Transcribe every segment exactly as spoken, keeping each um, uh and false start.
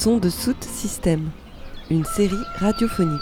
Son de Soot System, une série radiophonique.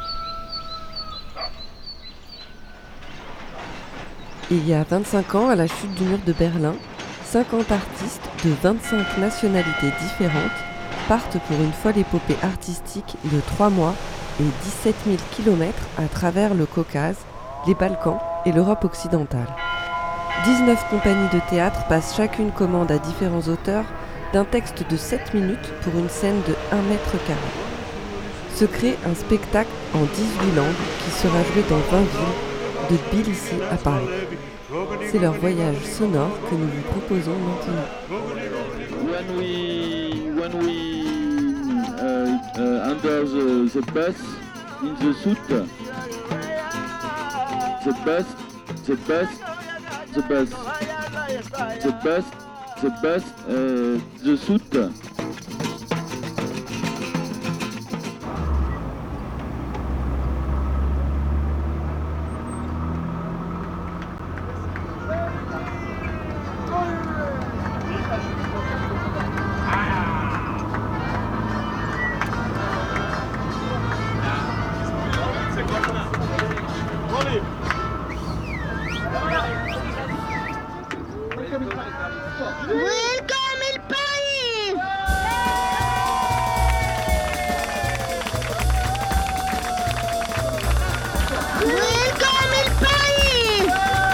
Il y a vingt-cinq ans, à la chute du mur de Berlin, cinquante artistes de vingt-cinq nationalités différentes partent pour une folle épopée artistique de trois mois et dix-sept mille kilomètres à travers le Caucase, les Balkans et l'Europe occidentale. dix-neuf compagnies de théâtre passent chacune commande à différents auteurs d'un texte de sept minutes pour une scène de un mètre carré. Se crée un spectacle en dix-huit langues qui sera joué dans vingt villes, de Tbilissi à Paris. C'est leur voyage sonore que nous vous proposons maintenant. When we, when we uh, uh, under the, the bus in the suit, the bus, the bus, the bus, the bus, the bus, uh, the suit. Welcome il Paris! Welcome il Paris!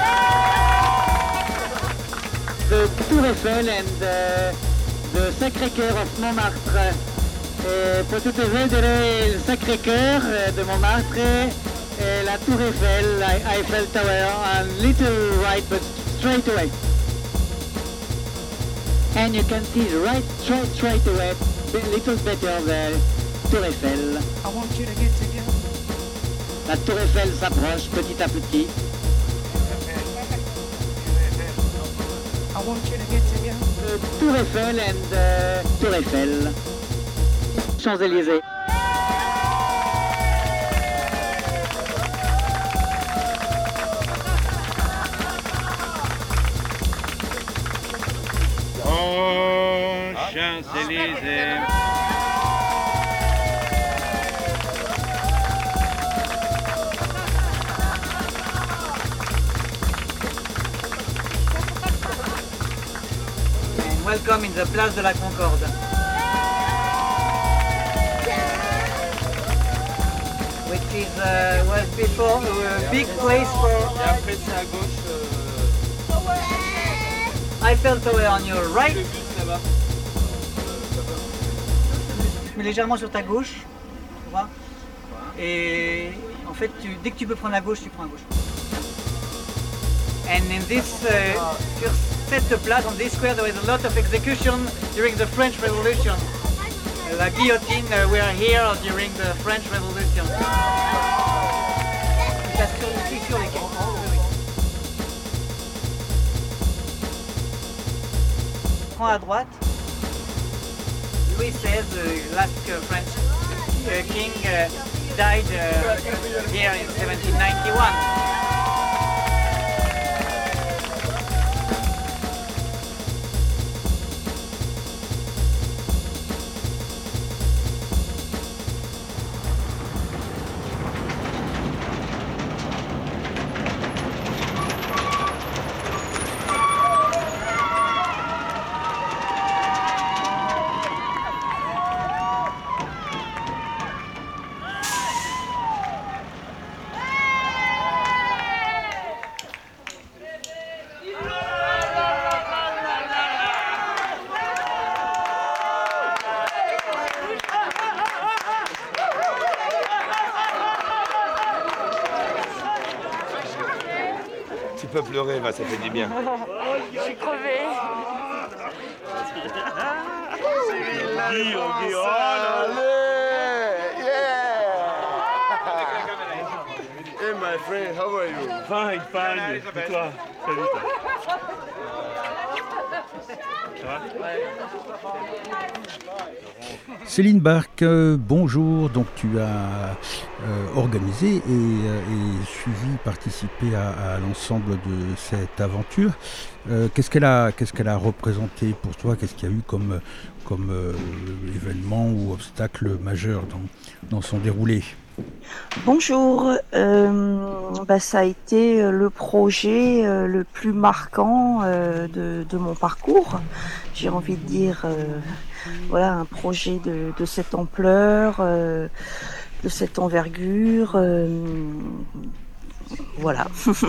The Tour Eiffel and uh, the Sacré-Cœur of Montmartre. Et pour tout vous dire, le Sacré-Cœur de Montmartre et la Tour Eiffel, la Eiffel Tower, a little right but straight away. And you can see right straight straight away, a little better the Tour Eiffel. I want you to get together. La Tour Eiffel s'approche petit à petit. I want you to get together. The Tour Eiffel and uh, Tour Eiffel. Champs-Élysées. Oh, Champs-Élysées. And welcome in the Place de la Concorde. Which is uh, was before a big place for Et après, c'est à gauche. Euh, Eiffel Tower on your right. le bus là-bas. Mais légèrement sur ta gauche, tu vois. Et en fait, tu, dès que tu peux prendre la gauche, tu prends la gauche. And in this, uh, sur cette place, on this square, there is a lot of execution during the French Revolution. La guillotine, uh, we are here during the French Revolution. Tu passes sur, ici sur les quais. Oui, oui. Prends à droite. Louis seize, the last uh, French uh, king, uh, died uh, here in seventeen ninety-one. Tu peux pleurer, bah, ça fait du bien. Je suis crevée. Guy, on dit, oh là là, yeah. Hey my friend, how are you? Fine, fine. Et toi? Salut. Céline Barque, euh, bonjour. Donc tu as euh, organisé et, euh, et suivi, participé à, à l'ensemble de cette aventure. Euh, qu'est-ce qu'elle a, qu'est-ce qu'elle a représenté pour toi? Qu'est-ce qu'il y a eu comme, comme euh, événement ou obstacle majeur dans, dans son déroulé? Bonjour, euh, bah, ça a été le projet euh, le plus marquant euh, de, de mon parcours. J'ai envie de dire, euh, voilà, un projet de, de cette ampleur, euh, de cette envergure, euh, voilà.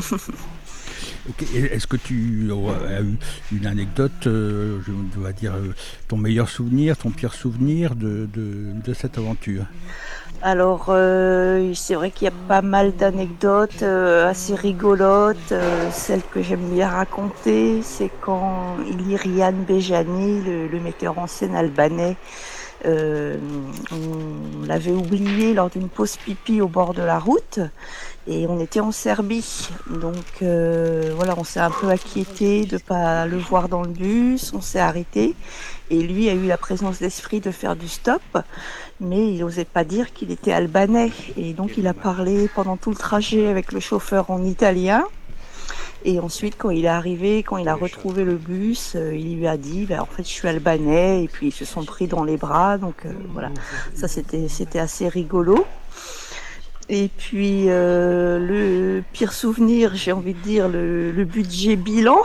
Okay. Est-ce que tu as eu une anecdote, euh, je dois dire, euh, ton meilleur souvenir, ton pire souvenir de, de, de cette aventure? Alors, euh, c'est vrai qu'il y a pas mal d'anecdotes euh, assez rigolotes. Euh, celle que j'aime bien raconter, c'est quand Ilian Bejani, le, le metteur en scène albanais, euh, on l'avait oublié lors d'une pause pipi au bord de la route. Et on était en Serbie, donc euh, voilà, on s'est un peu inquiété de pas le voir dans le bus, on s'est arrêté, et lui a eu la présence d'esprit de faire du stop, mais il n'osait pas dire qu'il était albanais, et donc il a parlé pendant tout le trajet avec le chauffeur en italien, et ensuite quand il est arrivé, quand il a retrouvé le bus, euh, il lui a dit, ben, en fait je suis albanais, et puis ils se sont pris dans les bras, donc euh, voilà, ça c'était, c'était assez rigolo. Et puis euh, le pire souvenir, j'ai envie de dire, le, le budget bilan.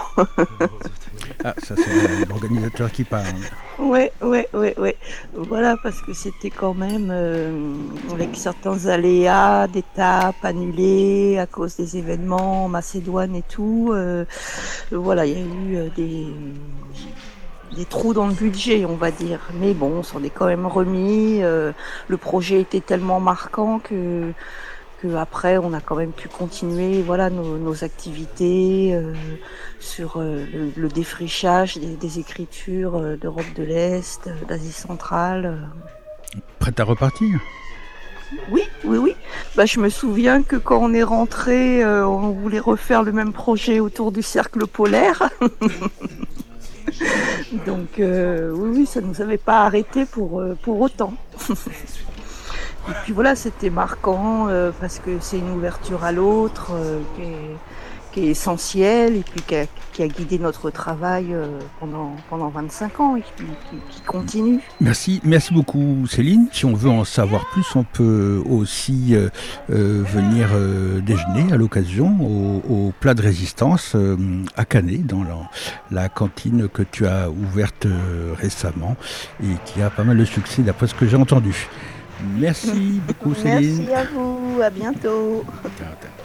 Ah, ça c'est l'organisateur qui parle. Ouais, ouais, ouais, ouais. Voilà, parce que c'était quand même euh, avec certains aléas, d'étapes annulées à cause des événements en Macédoine et tout. Euh, voilà, il y a eu euh, des... des trous dans le budget, on va dire. Mais bon, on s'en est quand même remis. Euh, le projet était tellement marquant que, que après, on a quand même pu continuer, voilà, nos, nos activités euh, sur euh, le, le défrichage des, des écritures euh, d'Europe de l'Est, euh, d'Asie centrale. Euh. Prête à repartir? Oui, oui, oui. Bah, je me souviens que quand on est rentré, euh, on voulait refaire le même projet autour du cercle polaire. Donc euh, oui, oui, ça ne nous avait pas arrêté pour, euh, pour autant. Et puis voilà, c'était marquant euh, parce que c'est une ouverture à l'autre euh, qui, est, qui est essentielle et puis qui a, qui a guidé notre travail euh, pendant, pendant vingt-cinq ans et qui, qui, qui continue. Merci, merci beaucoup Céline. Si on veut en savoir plus, on peut aussi euh, euh, venir euh, déjeuner à l'occasion au, au plat de résistance euh, à Canet, dans la, la cantine que tu as ouverte euh, récemment et qui a pas mal de succès d'après ce que j'ai entendu. Merci beaucoup Céline. Merci à vous, à bientôt. Ciao, ciao.